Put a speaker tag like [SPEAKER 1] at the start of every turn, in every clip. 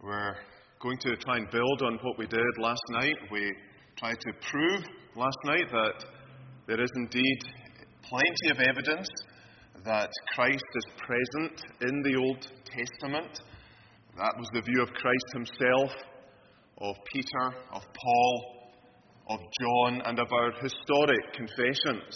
[SPEAKER 1] We're going to try and build on what we did last night. We tried to prove last night that there is indeed plenty of evidence that Christ is present in the Old Testament. That was the view of Christ himself, of Peter, of Paul, of John, and of our historic confessions.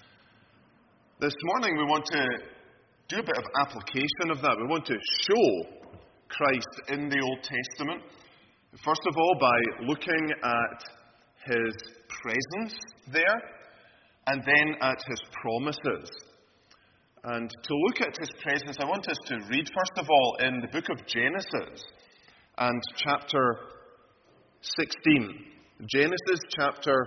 [SPEAKER 1] This morning we want to do a bit of application of that. We want to show Christ in the Old Testament, first of all by looking at his presence there, and then at his promises. And to look at his presence, I want us to read, first of all, in the book of Genesis and chapter 16. Genesis chapter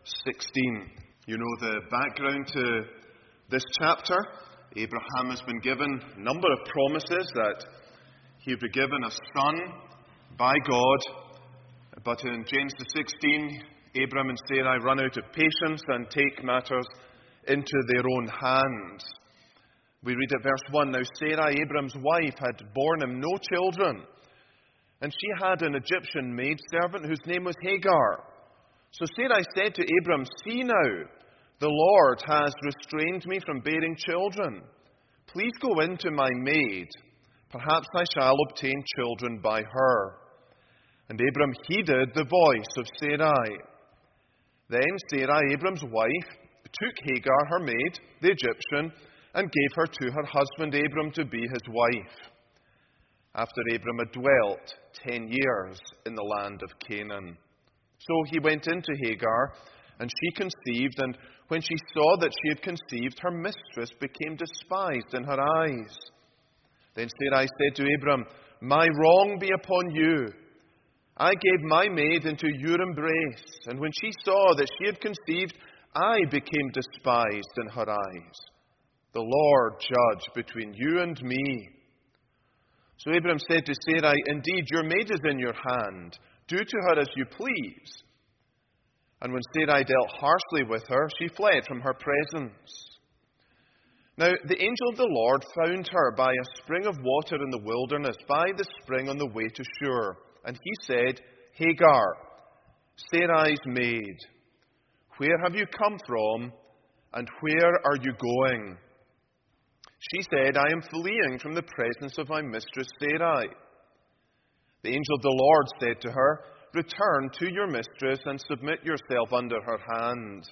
[SPEAKER 1] 16. You know the background to this chapter. Abraham has been given a number of promises that he would be given a son by God. But in Genesis 16, Abraham and Sarai run out of patience and take matters into their own hands. We read at verse 1, "Now Sarai, Abraham's wife, had borne him no children, and she had an Egyptian maidservant whose name was Hagar. So Sarai said to Abram, 'See now, the Lord has restrained me from bearing children. Please go in to my maid. Perhaps I shall obtain children by her.' And Abram heeded the voice of Sarai. Then Sarai, Abram's wife, took Hagar, her maid, the Egyptian, and gave her to her husband Abram to be his wife. After Abram had dwelt 10 years in the land of Canaan. So he went into Hagar, and she conceived, and when she saw that she had conceived, her mistress became despised in her eyes. Then Sarai said to Abram, 'My wrong be upon you. I gave my maid into your embrace, and when she saw that she had conceived, I became despised in her eyes. The Lord judge between you and me.' So Abram said to Sarai, 'Indeed, your maid is in your hand. Do to her as you please.' And when Sarai dealt harshly with her, she fled from her presence. Now the angel of the Lord found her by a spring of water in the wilderness, by the spring on the way to Shur. And he said, 'Hagar, Sarai's maid, where have you come from, and where are you going?' She said, 'I am fleeing from the presence of my mistress Sarai.' The angel of the Lord said to her, 'Return to your mistress and submit yourself under her hand.'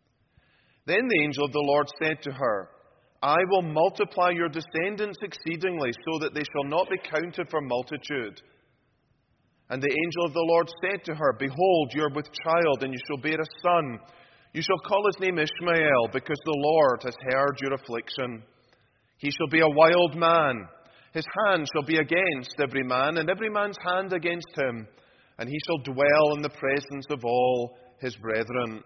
[SPEAKER 1] Then the angel of the Lord said to her, 'I will multiply your descendants exceedingly, so that they shall not be counted for multitude.' And the angel of the Lord said to her, 'Behold, you are with child, and you shall bear a son. You shall call his name Ishmael, because the Lord has heard your affliction. He shall be a wild man. His hand shall be against every man, and every man's hand against him. And he shall dwell in the presence of all his brethren.'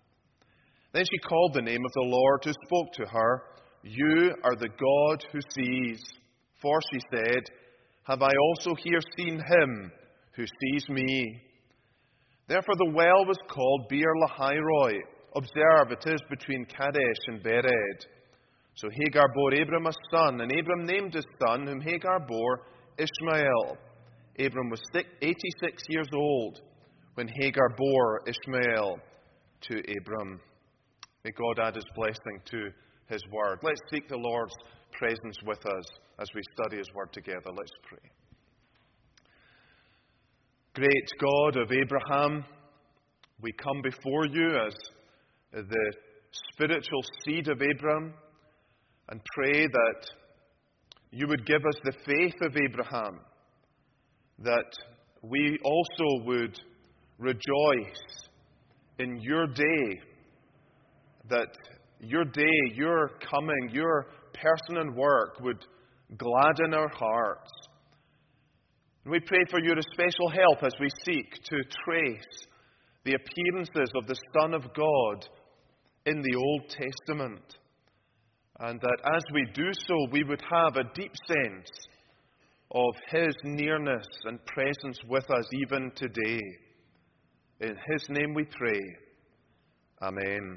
[SPEAKER 1] Then she called the name of the Lord who spoke to her, 'You are the God who sees.' For she said, 'Have I also here seen him who sees me?' Therefore the well was called Beer Lahairoi. Observe, it is between Kadesh and Bered. So Hagar bore Abram a son, and Abram named his son, whom Hagar bore, Ishmael. Abram was 86 years old when Hagar bore Ishmael to Abram." May God add his blessing to his word. Let's seek the Lord's presence with us as we study his word together. Let's pray. Great God of Abraham, we come before you as the spiritual seed of Abraham and pray that you would give us the faith of Abraham, that we also would rejoice in your day, that your day, your coming, your person and work would gladden our hearts. And we pray for your special help as we seek to trace the appearances of the Son of God in the Old Testament. And that as we do so, we would have a deep sense of his nearness and presence with us even today. In his name we pray. Amen.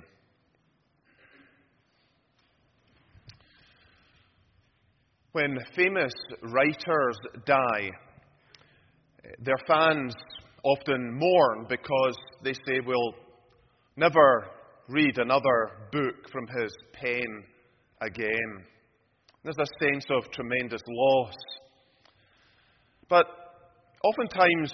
[SPEAKER 1] When famous writers die, Their fans often mourn because they say we'll never read another book from his pen again. There's a sense of tremendous loss. But oftentimes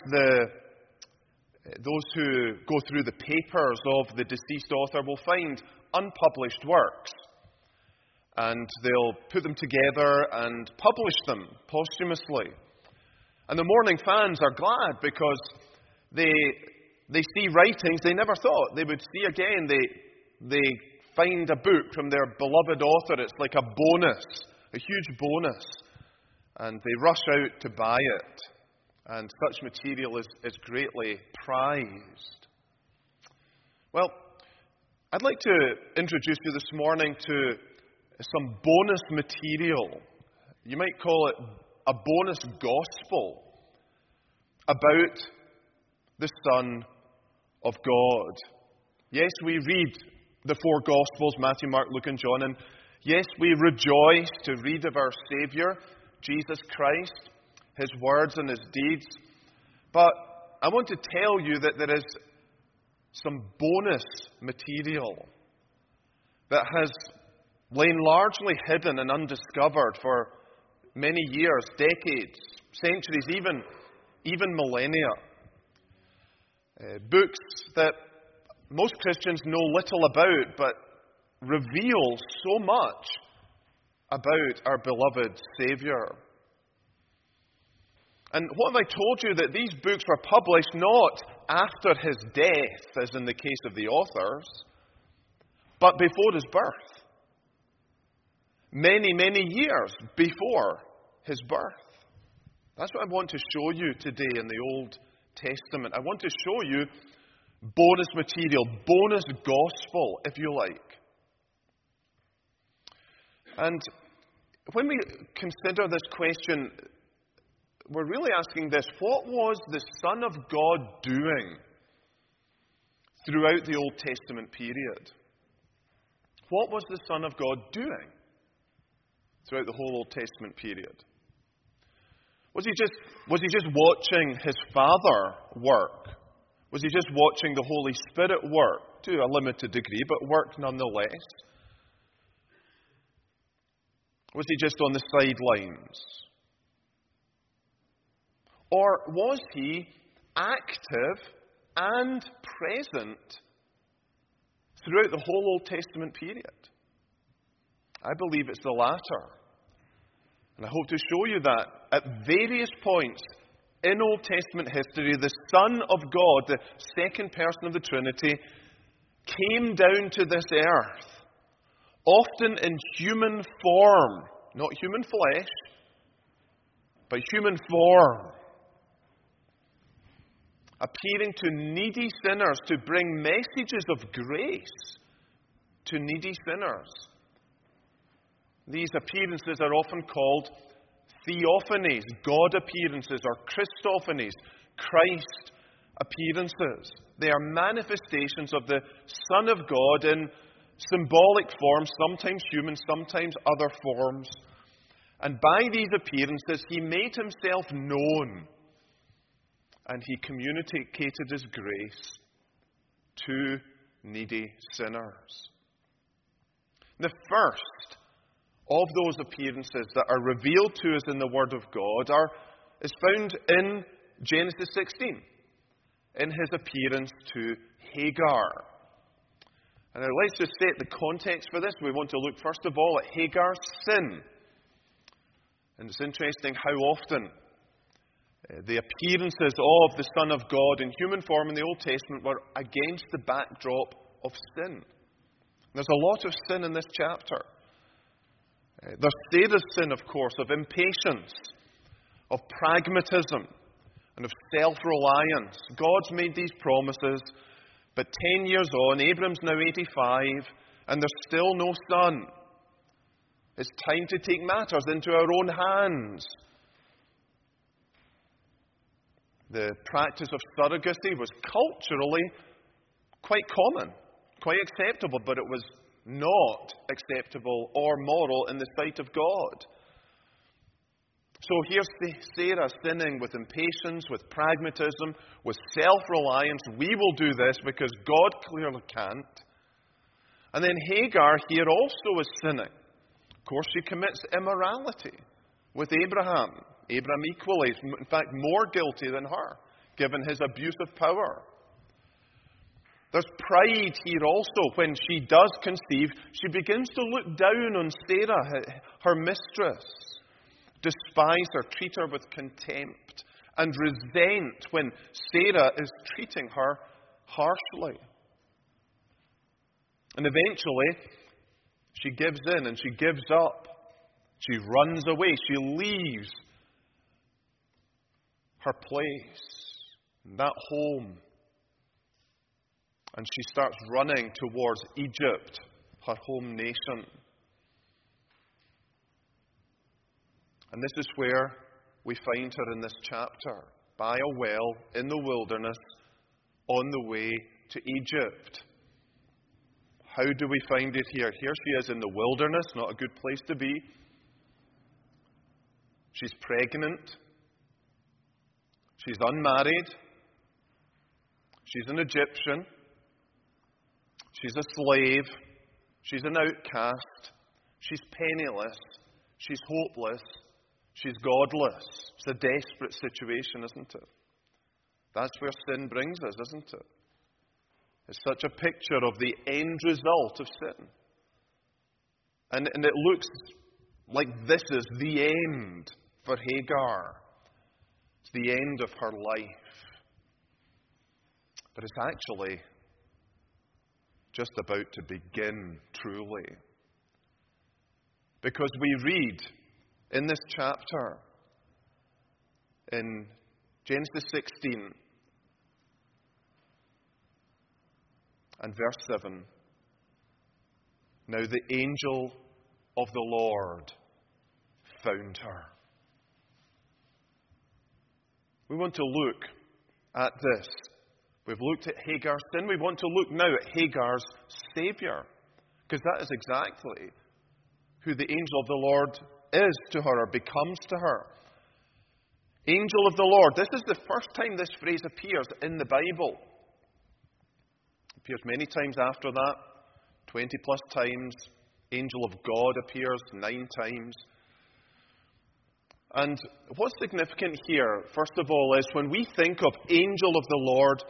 [SPEAKER 1] those who go through the papers of the deceased author will find unpublished works, and they'll put them together and publish them posthumously. And the mourning fans are glad because they see writings they never thought they would see again. They find a book from their beloved author. It's like a bonus, a huge bonus. And they rush out to buy it. And such material is greatly prized. Well, I'd like to introduce you this morning to some bonus material. You might call it a bonus gospel about the Son of God. Yes, we read the four Gospels, Matthew, Mark, Luke, and John, and yes, we rejoice to read of our Saviour, Jesus Christ, His words and His deeds. But I want to tell you that there is some bonus material that has lain largely hidden and undiscovered for many years, decades, centuries, even millennia. Books that most Christians know little about, but reveal so much about our beloved Saviour. And what have I told you? That these books were published not after his death, as in the case of the authors, but before his birth. Many, many years before his birth. That's what I want to show you today in the Old Testament. I want to show you bonus material, bonus gospel, if you like. And when we consider this question, we're really asking this: what was the Son of God doing throughout the Old Testament period? What was the Son of God doing throughout the whole Old Testament period? Was he just watching his Father work? Was he just watching the Holy Spirit work to a limited degree, but work nonetheless? Was he just on the sidelines? Or was he active and present throughout the whole Old Testament period? I believe it's the latter. And I hope to show you that at various points in Old Testament history, the Son of God, the second person of the Trinity, came down to this earth, often in human form, not human flesh, but human form, appearing to needy sinners to bring messages of grace to needy sinners. These appearances are often called theophanies, God appearances, or Christophanies, Christ appearances. They are manifestations of the Son of God in symbolic forms, sometimes human, sometimes other forms. And by these appearances, he made himself known, and he communicated his grace to needy sinners. The first of those appearances that are revealed to us in the Word of God is found in Genesis 16, in his appearance to Hagar. And now let's just set the context for this. We want to look first of all at Hagar's sin. And it's interesting how often the appearances of the Son of God in human form in the Old Testament were against the backdrop of sin. There's a lot of sin in this chapter. There's Sarah's sin, of course, of impatience, of pragmatism, and of self-reliance. God's made these promises, but 10 years on, Abram's now 85, and there's still no son. It's time to take matters into our own hands. The practice of surrogacy was culturally quite common, quite acceptable, but it was not acceptable or moral in the sight of God. So here's Sarah sinning with impatience, with pragmatism, with self-reliance. We will do this because God clearly can't. And then Hagar here also is sinning. Of course, she commits immorality with Abraham. Abraham equally, in fact, more guilty than her, given his abuse of power. There's pride here also. When she does conceive, she begins to look down on Sarah, her mistress, despise her, treat her with contempt, and resent when Sarah is treating her harshly. And eventually, she gives in and she gives up. She runs away. She leaves her place, that home. And she starts running towards Egypt, her home nation. And this is where we find her in this chapter, by a well in the wilderness, on the way to Egypt. How do we find it here? Here she is in the wilderness, not a good place to be. She's pregnant. She's unmarried. She's an Egyptian. She's a slave. She's an outcast. She's penniless. She's hopeless. She's godless. It's a desperate situation, isn't it? That's where sin brings us, isn't it? It's such a picture of the end result of sin. And it looks like this is the end for Hagar. It's the end of her life. But it's actually just about to begin truly. Because we read in this chapter, in Genesis 16 and verse 7, now the angel of the Lord found her. We want to look at this. We've looked at Hagar's sin. We want to look now at Hagar's Saviour, because that is exactly who the angel of the Lord is to her, or becomes to her. Angel of the Lord. This is the first time this phrase appears in the Bible. It appears many times after that, 20 plus times. Angel of God appears 9 times. And what's significant here, first of all, is when we think of angel of the Lord,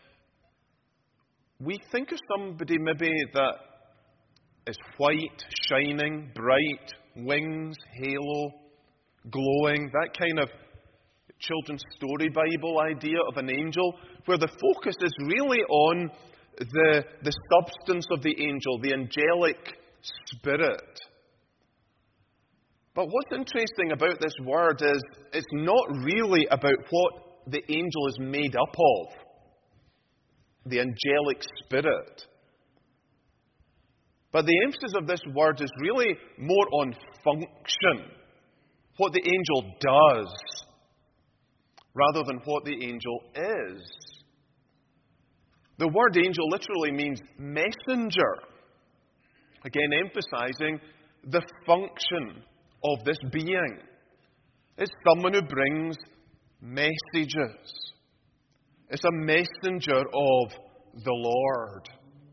[SPEAKER 1] we think of somebody maybe that is white, shining, bright, wings, halo, glowing, that kind of children's story Bible idea of an angel, where the focus is really on the substance of the angel, the angelic spirit. But what's interesting about this word is it's not really about what the angel is made up of, the angelic spirit. But the emphasis of this word is really more on function, what the angel does, rather than what the angel is. The word angel literally means messenger. Again, emphasizing the function of this being. It's someone who brings messages. It's a messenger of the Lord.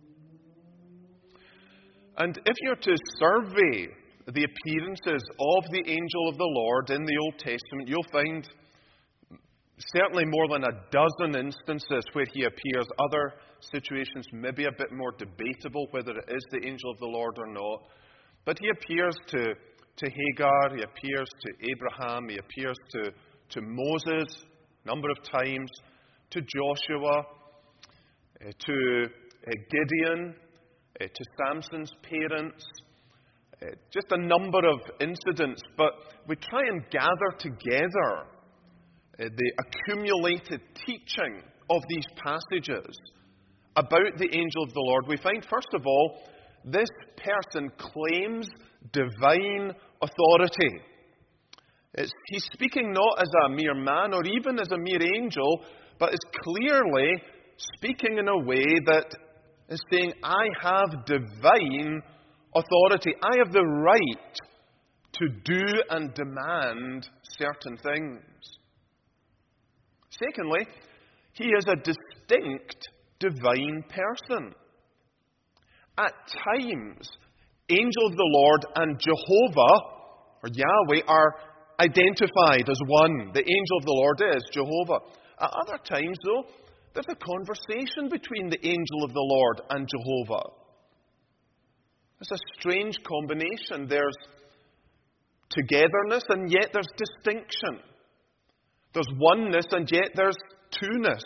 [SPEAKER 1] And if you're to survey the appearances of the angel of the Lord in the Old Testament, you'll find certainly more than a dozen instances where he appears. Other situations maybe a bit more debatable whether it is the angel of the Lord or not. But he appears to Hagar, he appears to Abraham, he appears to Moses a number of times, to Joshua, to Gideon, to Samson's parents, just a number of incidents. But we try and gather together the accumulated teaching of these passages about the angel of the Lord. We find, first of all, this person claims divine authority. He's speaking not as a mere man or even as a mere angel, but is clearly speaking in a way that is saying, I have divine authority. I have the right to do and demand certain things. Secondly, he is a distinct divine person. At times, angel of the Lord and Jehovah, or Yahweh, are identified as one. The angel of the Lord is Jehovah. At other times, though, there's a conversation between the angel of the Lord and Jehovah. It's a strange combination. There's togetherness and yet there's distinction. There's oneness and yet there's two-ness.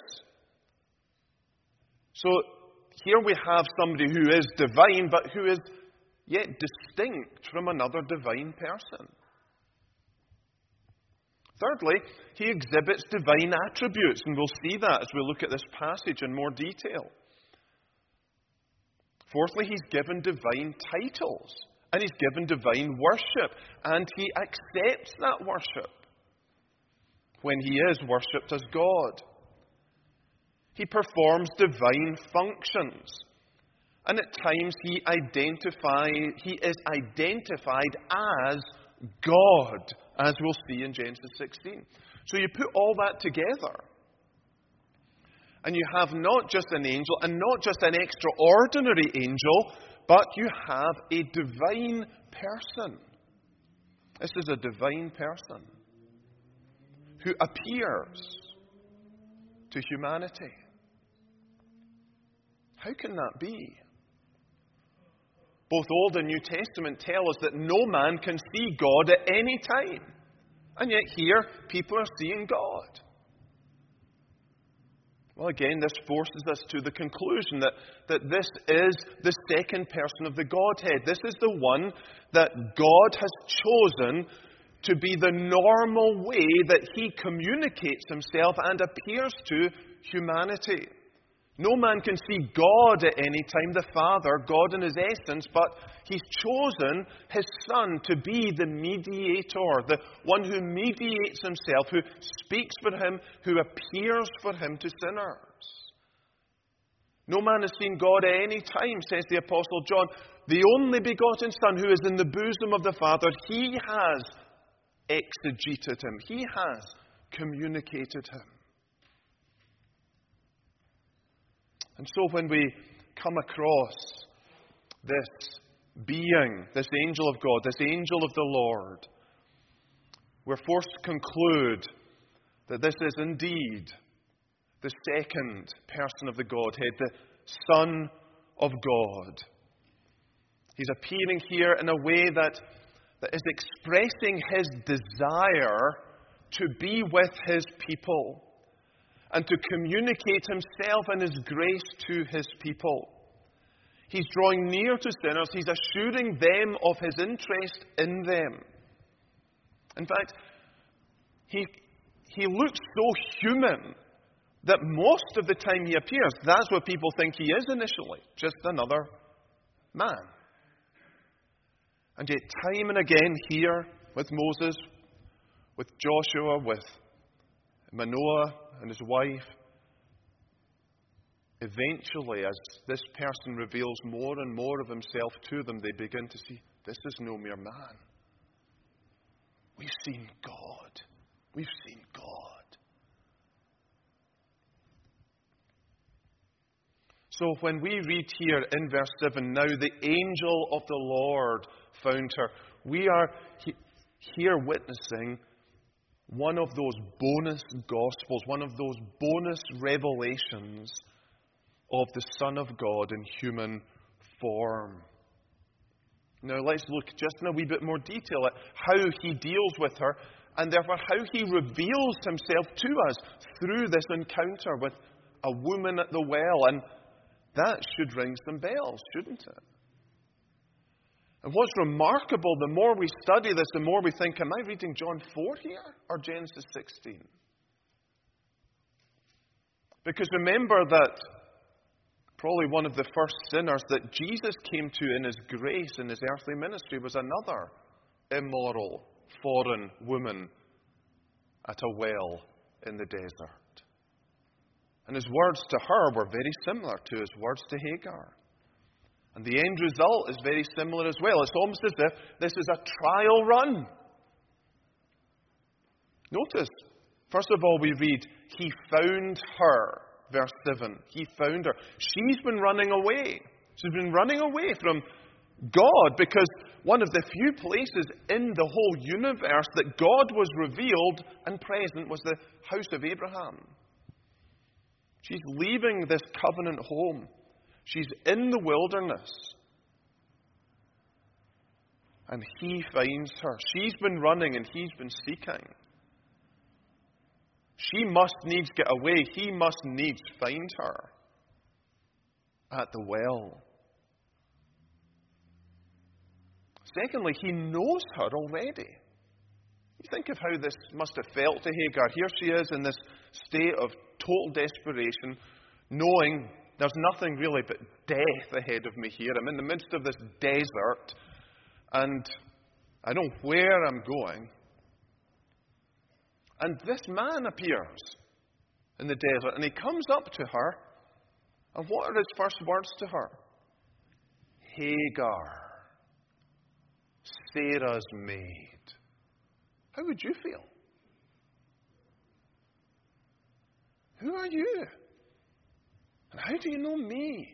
[SPEAKER 1] So here we have somebody who is divine but who is yet distinct from another divine person. Thirdly, he exhibits divine attributes, and we'll see that as we look at this passage in more detail. Fourthly, he's given divine titles, and he's given divine worship, and he accepts that worship when he is worshipped as God. He performs divine functions, and at times he is identified as God, as we'll see in Genesis 16. So you put all that together, and you have not just an angel, and not just an extraordinary angel, but you have a divine person. This is a divine person who appears to humanity. How can that be? Both Old and New Testament tell us that no man can see God at any time. And yet here, people are seeing God. Well, again, this forces us to the conclusion that this is the second person of the Godhead. This is the one that God has chosen to be the normal way that he communicates himself and appears to humanity. No man can see God at any time, the Father, God in his essence, but he's chosen his Son to be the mediator, the one who mediates himself, who speaks for him, who appears for him to sinners. No man has seen God at any time, says the Apostle John. The only begotten Son who is in the bosom of the Father, he has exegeted him. He has communicated him. And so when we come across this being, this angel of God, this angel of the Lord, we're forced to conclude that this is indeed the second person of the Godhead, the Son of God. He's appearing here in a way that is expressing his desire to be with his people and to communicate himself and his grace to his people. He's drawing near to sinners. He's assuring them of his interest in them. In fact, he looks so human that most of the time he appears, that's what people think he is initially, just another man. And yet time and again here with Moses, with Joshua, with Manoah and his wife, eventually, as this person reveals more and more of himself to them, they begin to see, this is no mere man. We've seen God. We've seen God. So when we read here in verse 7, now the angel of the Lord found her, we are here witnessing one of those bonus gospels, one of those bonus revelations of the Son of God in human form. Now let's look just in a wee bit more detail at how he deals with her, and therefore how he reveals himself to us through this encounter with a woman at the well. And that should ring some bells, shouldn't it? And what's remarkable, the more we study this, the more we think, am I reading John 4 here or Genesis 16? Because remember that probably one of the first sinners that Jesus came to in his grace, in his earthly ministry, was another immoral, foreign woman at a well in the desert. And his words to her were very similar to his words to Hagar. And the end result is very similar as well. It's almost as if this is a trial run. Notice, first of all, we read, he found her. Verse 7. He found her. She's been running away. She's been running away from God, because one of the few places in the whole universe that God was revealed and present was the house of Abraham. She's leaving this covenant home. She's in the wilderness. And he finds her. She's been running and he's been seeking. She must needs get away. He must needs find her at the well. Secondly, he knows her already. You think of how this must have felt to Hagar. Here she is in this state of total desperation, knowing there's nothing really but death ahead of me here. I'm in the midst of this desert, and I don't know where I'm going. And this man appears in the desert, and he comes up to her, and what are his first words to her? Hagar, Sarah's maid. How would you feel? Who are you? And how do you know me?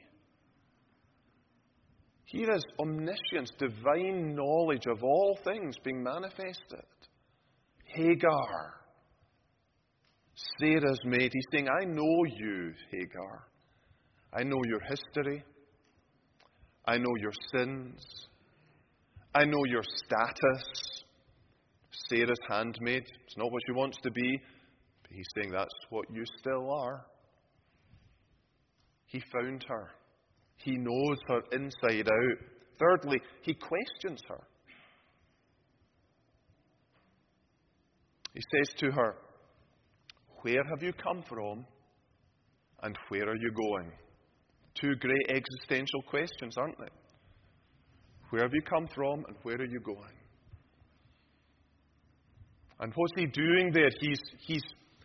[SPEAKER 1] Here is omniscience, divine knowledge of all things being manifested. Hagar, Sarah's maid. He's saying, I know you, Hagar. I know your history. I know your sins. I know your status. Sarah's handmaid. It's not what she wants to be, but he's saying that's what you still are. He found her. He knows her inside out. Thirdly, he questions her. He says to her, where have you come from and where are you going? Two great existential questions, aren't they? Where have you come from and where are you going? And what's he doing there? He's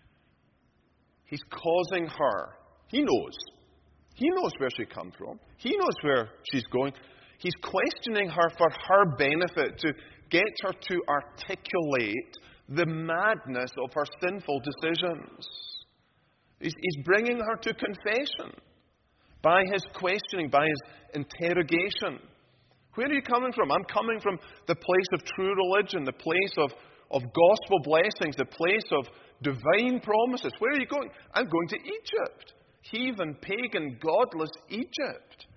[SPEAKER 1] causing her. He knows. He knows where she comes from. He knows where she's going. He's questioning her for her benefit, to get her to articulate the madness of her sinful decisions. He's bringing her to confession by his questioning, by his interrogation. Where are you coming from? I'm coming from the place of true religion, the place of gospel blessings, the place of divine promises. Where are you going? I'm going to Egypt. Heathen, pagan, godless Egypt.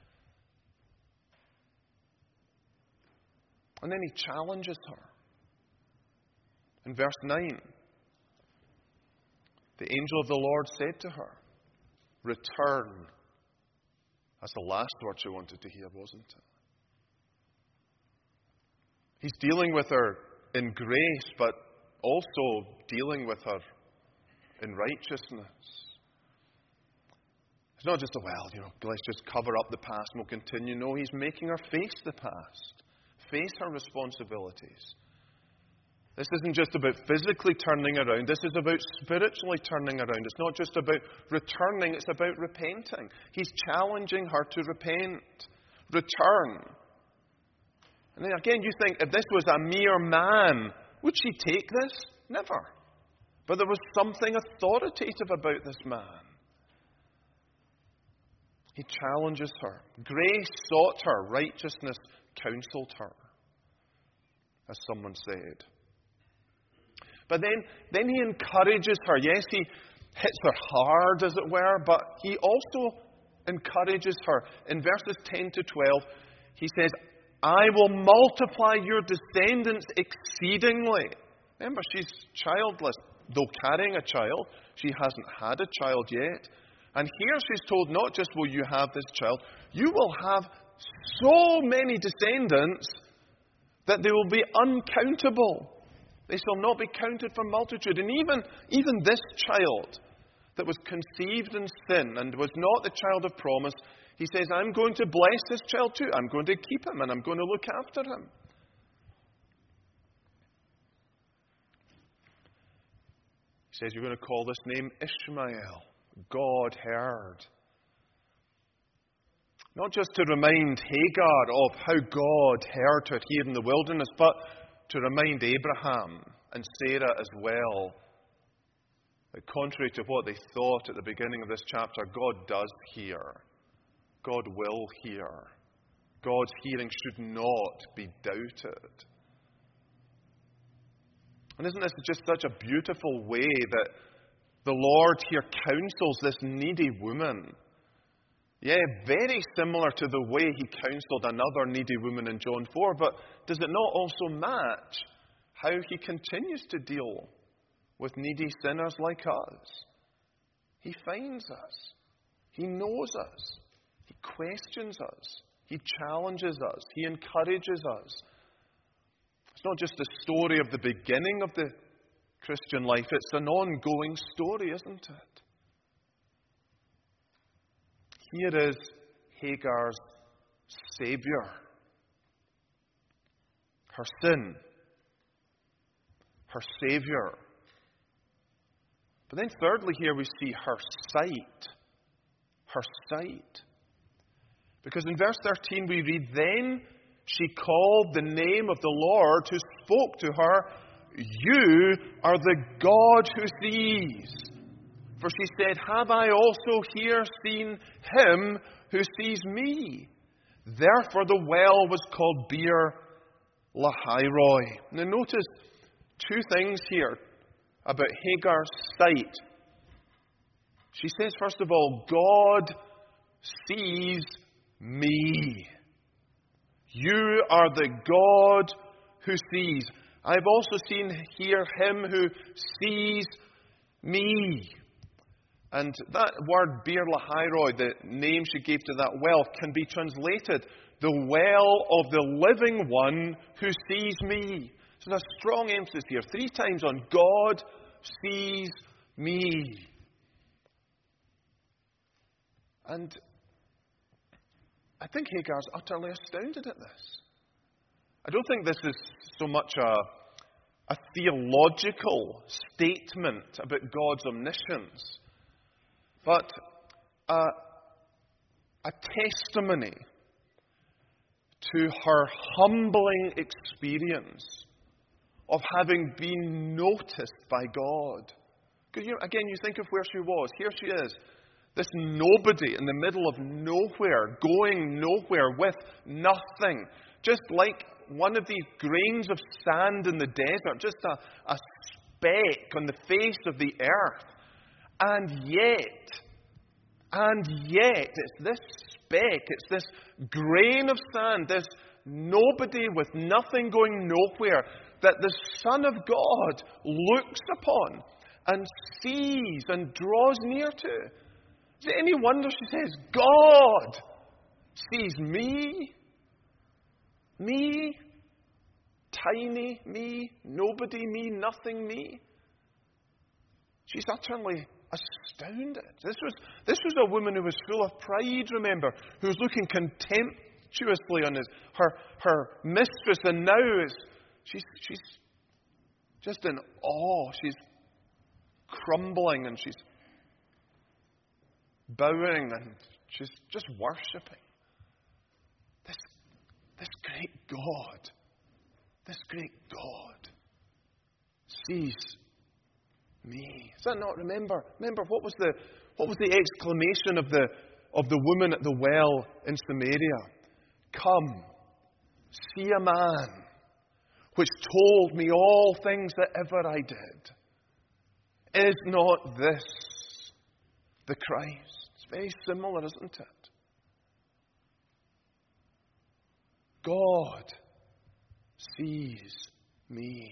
[SPEAKER 1] And then he challenges her. In verse 9, the angel of the Lord said to her, return. That's the last word she wanted to hear, wasn't it? He's dealing with her in grace, but also dealing with her in righteousness. It's not just let's just cover up the past and we'll continue. No, he's making her face the past, face her responsibilities. This isn't just about physically turning around. This is about spiritually turning around. It's not just about returning. It's about repenting. He's challenging her to repent. Return. And then again, you think, if this was a mere man, would she take this? Never. But there was something authoritative about this man. He challenges her. Grace sought her. Righteousness counseled her, as someone said. But then he encourages her. Yes, he hits her hard, as it were, but he also encourages her. In verses 10 to 12, he says, I will multiply your descendants exceedingly. Remember, she's childless. Though carrying a child, she hasn't had a child yet. And here she's told, not just will you have this child, you will have so many descendants that they will be uncountable. They shall not be counted for multitude. And even this child that was conceived in sin and was not the child of promise, he says, I'm going to bless this child too. I'm going to keep him and I'm going to look after him. He says, you're going to call this name Ishmael. God heard. Not just to remind Hagar of how God heard her here in the wilderness, but to remind Abraham and Sarah as well that contrary to what they thought at the beginning of this chapter, God does hear. God will hear. God's hearing should not be doubted. And isn't this just such a beautiful way that the Lord here counsels this needy woman? Yeah, very similar to the way he counseled another needy woman in John 4, but does it not also match how he continues to deal with needy sinners like us? He finds us. He knows us. He questions us. He challenges us. He encourages us. It's not just the story of the beginning of the Christian life. It's an ongoing story, isn't it? Here is Hagar's Savior. Her sin. Her Savior. But then thirdly here we see her sight. Her sight. Because in verse 13 we read, "Then she called the name of the Lord who spoke to her, 'You are the God who sees.' For she said, 'Have I also here seen him who sees me?' Therefore the well was called Beer Lahairoi." Now notice two things here about Hagar's sight. She says, first of all, God sees me. You are the God who sees. I've also seen here him who sees me. And that word Beer Lahairoi, the name she gave to that well, can be translated, the well of the living one who sees me. So there's a strong emphasis here, 3 times on God sees me. And I think Hagar's utterly astounded at this. I don't think this is so much a theological statement about God's omniscience, but a testimony to her humbling experience of having been noticed by God. Because again, you think of where she was. Here she is, this nobody in the middle of nowhere, going nowhere with nothing. Just like one of these grains of sand in the desert, just a speck on the face of the earth. And yet, it's this speck, it's this grain of sand, this nobody with nothing going nowhere, that the Son of God looks upon and sees and draws near to. Is it any wonder she says, God sees me? Me? Tiny me? Nobody me? Nothing me? She's utterly astounded. This was a woman who was full of pride, remember, who was looking contemptuously on her mistress, and now she's just in awe. She's crumbling and she's bowing and she's just worshipping this great God. This great God sees me. Does that not remember? Remember what was the exclamation of the woman at the well in Samaria? Come, see a man which told me all things that ever I did. Is not this the Christ? It's very similar, isn't it? God sees me.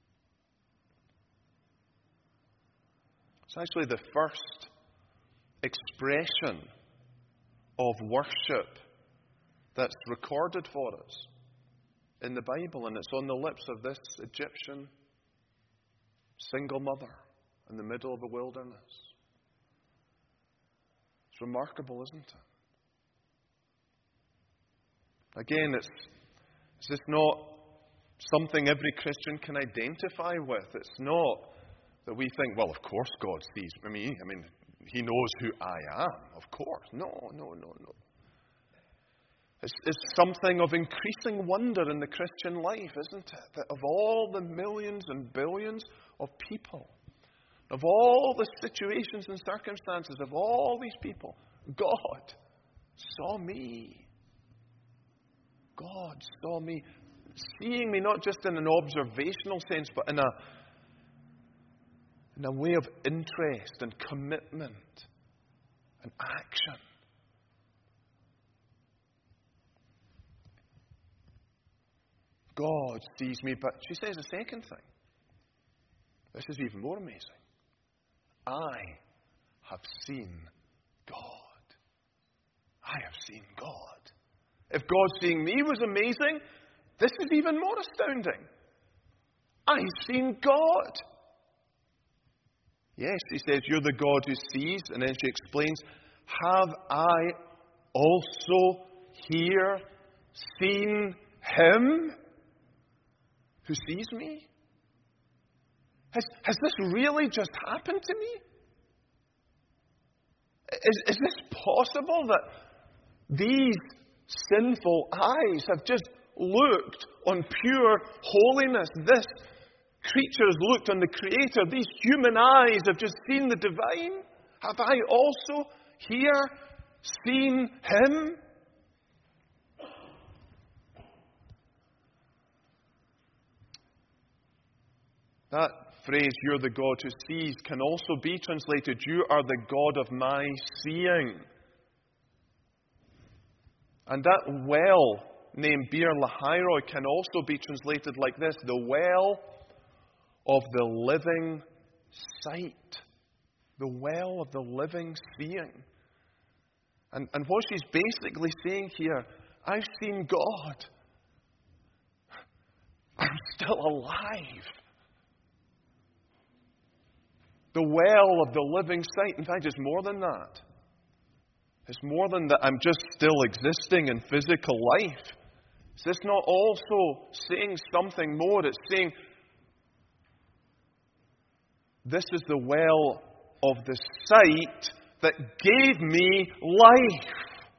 [SPEAKER 1] It's actually the first expression of worship that's recorded for us in the Bible, and it's on the lips of this Egyptian single mother in the middle of a wilderness. It's remarkable, isn't it? Again, it's just not something every Christian can identify with. It's not that we think, well, of course God sees me. I mean, He knows who I am. Of course. No. It's something of increasing wonder in the Christian life, isn't it? That of all the millions and billions of people, of all the situations and circumstances, of all these people, God saw me. God saw me. Seeing me not just in an observational sense, but in a way of interest and commitment and action. God sees me, but she says a second thing. This is even more amazing. I have seen God. I have seen God. If God seeing me was amazing, this is even more astounding. I've seen God. Yes, he says, you're the God who sees. And then she explains, have I also here seen him who sees me? Has this really just happened to me? Is this possible that these sinful eyes have just looked on pure holiness? This creature has looked on the Creator. These human eyes have just seen the divine. Have I also here seen him? That phrase, you're the God who sees, can also be translated, you are the God of my seeing. And that well named Bir Lahairoi can also be translated like this, the well of the living sight. The well of the living seeing. And what she's basically saying here, I've seen God. I'm still alive. The well of the living sight. In fact, it's more than that. It's more than that I'm just still existing in physical life. Is this not also saying something more? It's saying, this is the well of the sight that gave me life.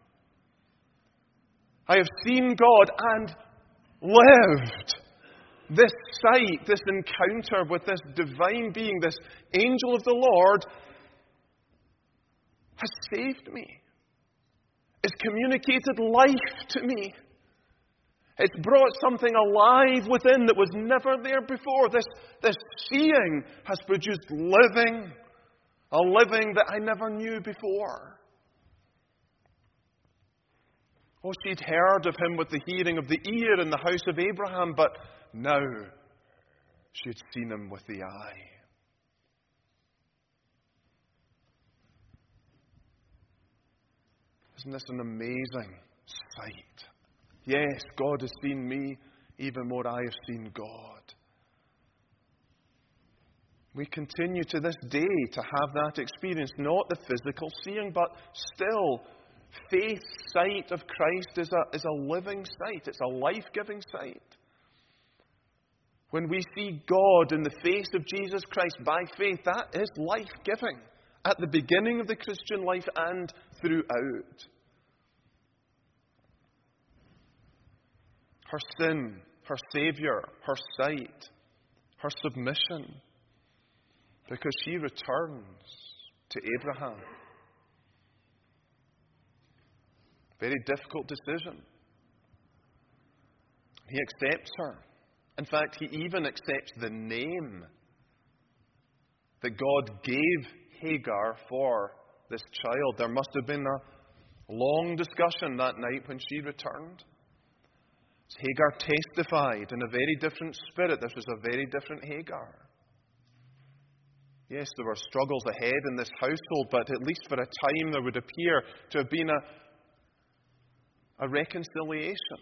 [SPEAKER 1] I have seen God and lived. This sight, this encounter with this divine being, this angel of the Lord, has saved me. It's communicated life to me. It's brought something alive within that was never there before. This seeing has produced living, a living that I never knew before. Oh, she'd heard of him with the hearing of the ear in the house of Abraham, but now she had seen him with the eye. Isn't this an amazing sight? Yes, God has seen me, even more I have seen God. We continue to this day to have that experience, not the physical seeing, but still, faith's sight of Christ is a living sight. It's a life-giving sight. When we see God in the face of Jesus Christ by faith, that is life-giving at the beginning of the Christian life and throughout. Her sin, her Savior, her sight, her submission, because she returns to Abraham. Very difficult decision. He accepts her. In fact, he even accepts the name that God gave Hagar for this child. There must have been a long discussion that night when she returned. Hagar testified in a very different spirit. This was a very different Hagar. Yes, there were struggles ahead in this household, but at least for a time there would appear to have been a reconciliation.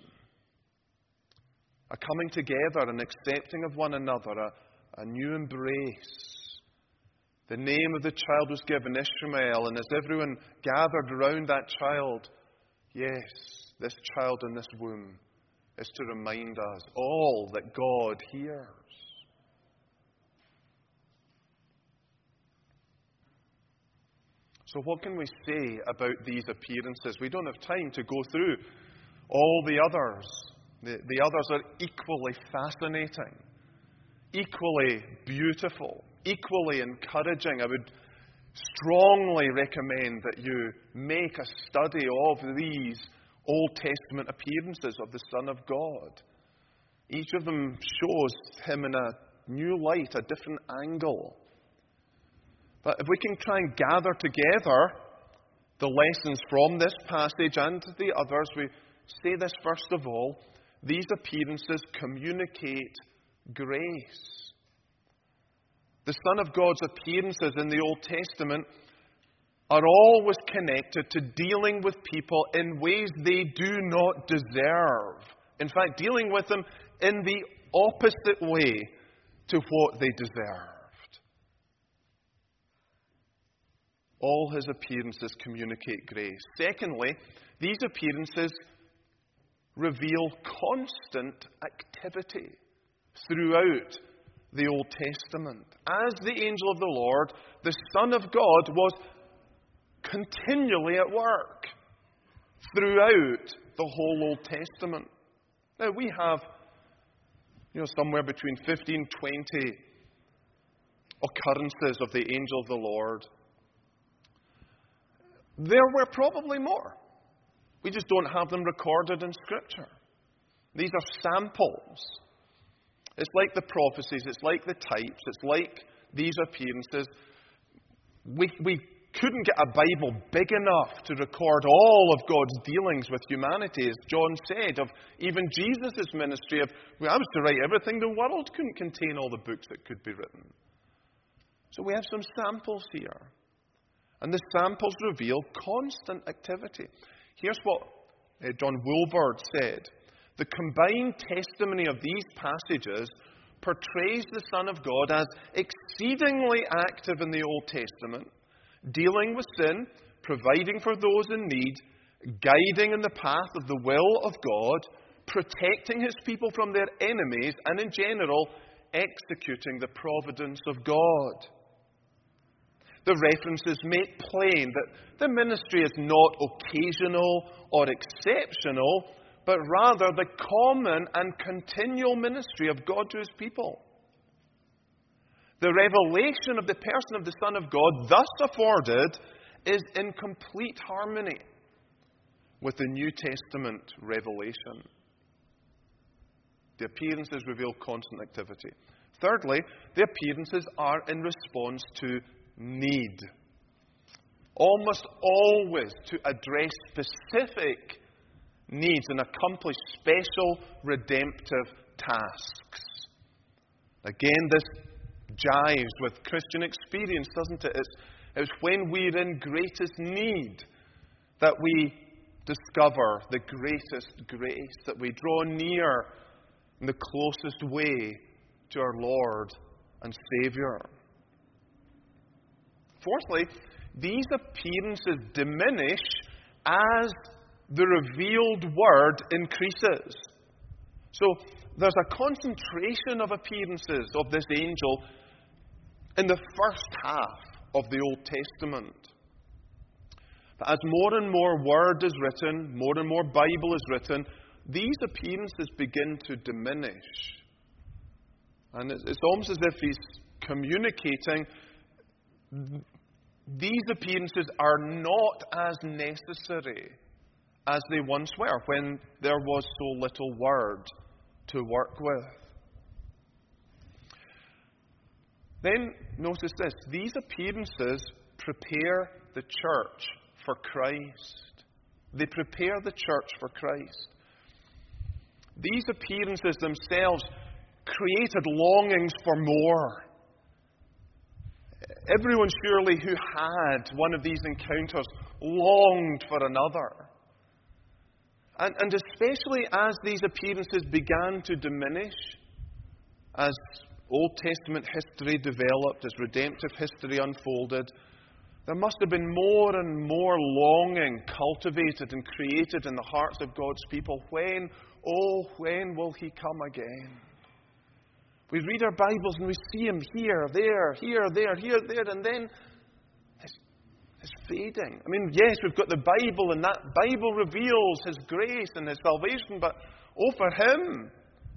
[SPEAKER 1] A coming together, an accepting of one another, a new embrace. The name of the child was given, Ishmael, and as everyone gathered around that child, yes, this child in this womb is to remind us all that God hears. So what can we say about these appearances? We don't have time to go through all the others. The others are equally fascinating, equally beautiful, equally encouraging. I would strongly recommend that you make a study of these Old Testament appearances of the Son of God. Each of them shows him in a new light, a different angle. But if we can try and gather together the lessons from this passage and the others, we say this first of all: these appearances communicate grace. The Son of God's appearances in the Old Testament are always connected to dealing with people in ways they do not deserve. In fact, dealing with them in the opposite way to what they deserved. All his appearances communicate grace. Secondly, these appearances reveal constant activity throughout the Old Testament. As the angel of the Lord, the Son of God was continually at work throughout the whole Old Testament. Now, we have somewhere between 15, 20 occurrences of the angel of the Lord. There were probably more. We just don't have them recorded in Scripture. These are samples. It's like the prophecies, it's like the types, it's like these appearances. We couldn't get a Bible big enough to record all of God's dealings with humanity, as John said, of even Jesus' ministry of, I was to write everything. The world couldn't contain all the books that could be written. So we have some samples here. And the samples reveal constant activity. Here's what John Woolvard said. The combined testimony of these passages portrays the Son of God as exceedingly active in the Old Testament, dealing with sin, providing for those in need, guiding in the path of the will of God, protecting his people from their enemies, and in general, executing the providence of God. The references make plain that the ministry is not occasional or exceptional, but rather the common and continual ministry of God to his people. The revelation of the person of the Son of God, thus afforded, is in complete harmony with the New Testament revelation. The appearances reveal constant activity. Thirdly, the appearances are in response to need. Almost always to address specific needs and accomplish special redemptive tasks. Again, this jives with Christian experience, doesn't it? It's when we're in greatest need that we discover the greatest grace, that we draw near in the closest way to our Lord and Saviour. Fourthly, these appearances diminish as the revealed word increases. So there's a concentration of appearances of this angel in the first half of the Old Testament. But as more and more word is written, more and more Bible is written, these appearances begin to diminish. And it's almost as if he's communicating, these appearances are not as necessary as they once were when there was so little word to work with. Then, notice this. These appearances prepare the church for Christ. They prepare the church for Christ. These appearances themselves created longings for more. Everyone surely who had one of these encounters longed for another. And especially as these appearances began to diminish, as Old Testament history developed, as redemptive history unfolded, there must have been more and more longing cultivated and created in the hearts of God's people. When will He come again? We read our Bibles and we see Him here, there, and then is fading. I mean, yes, we've got the Bible, and that Bible reveals His grace and His salvation, but for Him.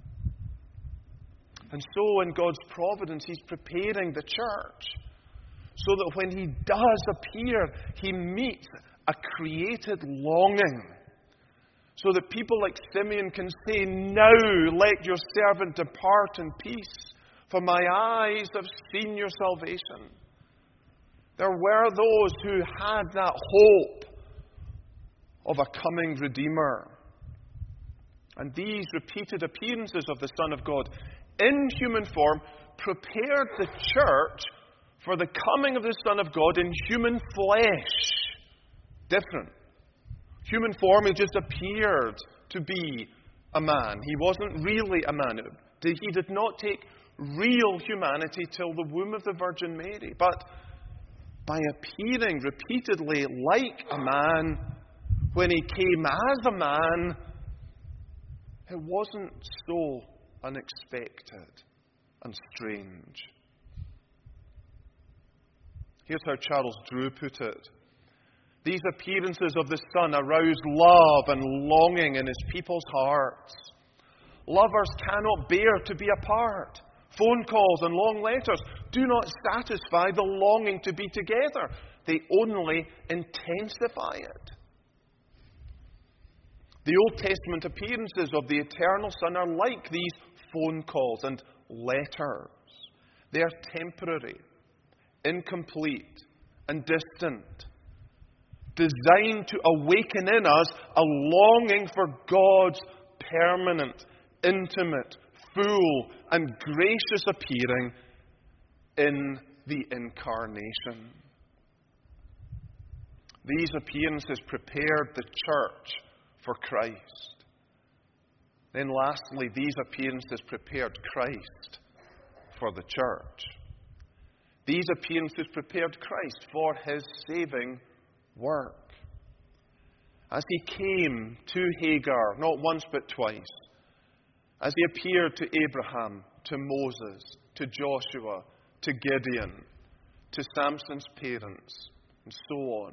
[SPEAKER 1] And so, in God's providence, He's preparing the church so that when He does appear, He meets a created longing. So that people like Simeon can say, "Now let your servant depart in peace, for my eyes have seen your salvation." There were those who had that hope of a coming Redeemer. And these repeated appearances of the Son of God in human form prepared the church for the coming of the Son of God in human flesh. Different. Human form, He just appeared to be a man. He wasn't really a man. He did not take real humanity till the womb of the Virgin Mary. But by appearing repeatedly like a man, when He came as a man, it wasn't so unexpected and strange. Here's how Charles Drew put it. These appearances of the Son aroused love and longing in His people's hearts. Lovers cannot bear to be apart. Phone calls and long letters do not satisfy the longing to be together. They only intensify it. The Old Testament appearances of the eternal Son are like these phone calls and letters. They are temporary, incomplete, and distant, designed to awaken in us a longing for God's permanent, intimate, full, and gracious appearing in the Incarnation. These appearances prepared the church for Christ. Then lastly, these appearances prepared Christ for the church. These appearances prepared Christ for His saving work. As He came to Hagar, not once but twice, as He appeared to Abraham, to Moses, to Joshua, to Gideon, to Samson's parents, and so on.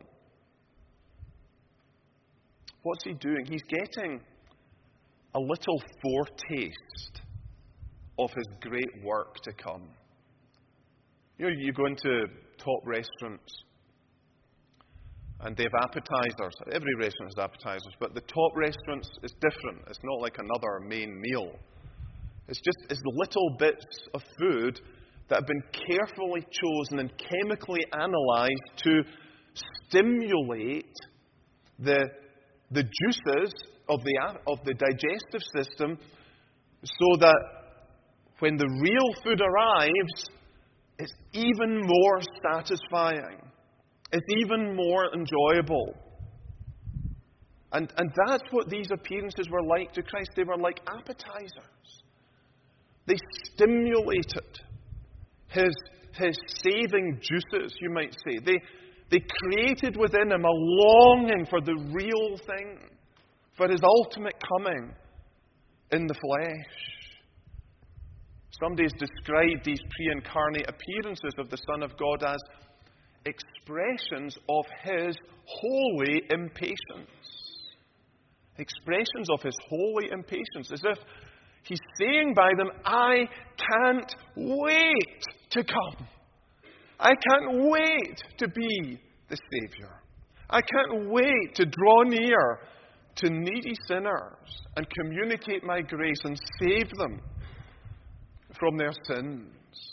[SPEAKER 1] What's He doing? He's getting a little foretaste of His great work to come. You know, you go into top restaurants, and they have appetizers. Every restaurant has appetizers, but the top restaurants is different. It's not like another main meal. It's little bits of food that have been carefully chosen and chemically analyzed to stimulate the juices of the digestive system, so that when the real food arrives, it's even more satisfying. It's even more enjoyable. And that's what these appearances were like to Christ. They were like appetizers. They stimulated His saving juices, you might say. They created within Him a longing for the real thing, for His ultimate coming in the flesh. Somebody has described these pre-incarnate appearances of the Son of God as expressions of His holy impatience. Expressions of His holy impatience, as if He's saying by them, I can't wait to come. I can't wait to be the Savior. I can't wait to draw near to needy sinners and communicate my grace and save them from their sins.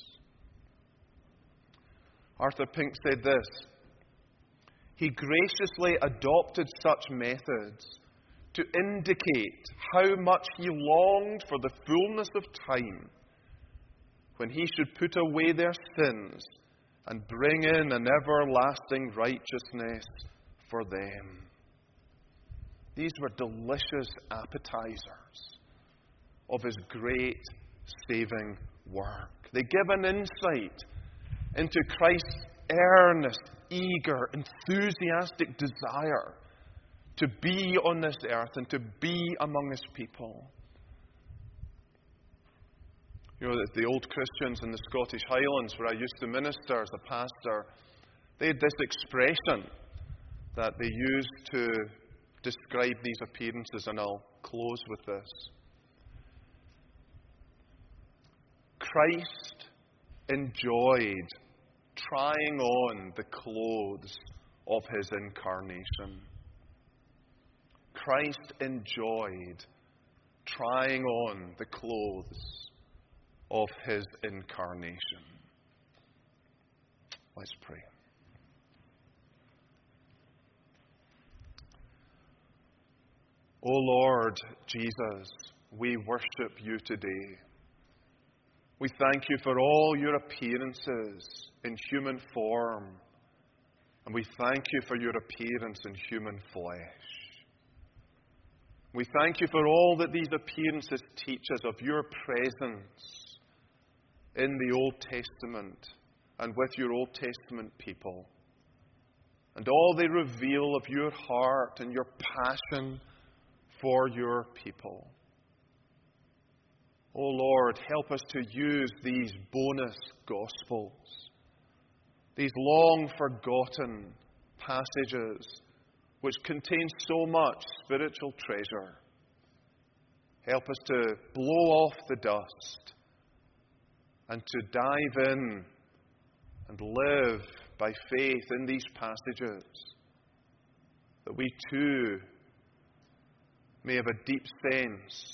[SPEAKER 1] Arthur Pink said this: He graciously adopted such methods to indicate how much He longed for the fullness of time when He should put away their sins and bring in an everlasting righteousness for them. These were delicious appetizers of His great saving work. They give an insight into Christ's earnest, eager, enthusiastic desire to be on this earth and to be among His people. You know, the old Christians in the Scottish Highlands, where I used to minister as a pastor, They had this expression that they used to describe these appearances, and I'll close with this. Christ enjoyed trying on the clothes of his incarnation. Christ enjoyed trying on the clothes of his incarnation. Let's pray. O Lord Jesus, we worship you today. We thank you for all your appearances in human form, and we thank you for your appearance in human flesh. We thank you for all that these appearances teach us of your presence in the Old Testament and with your Old Testament people, and all they reveal of your heart and your passion for your people. O Lord, help us to use these bonus Gospels, these long-forgotten passages which contain so much spiritual treasure. Help us to blow off the dust and to dive in and live by faith in these passages, that we too may have a deep sense,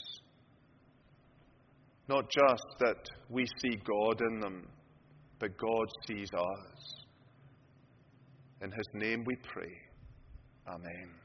[SPEAKER 1] not just that we see God in them, but God sees us. In his name we pray. Amen.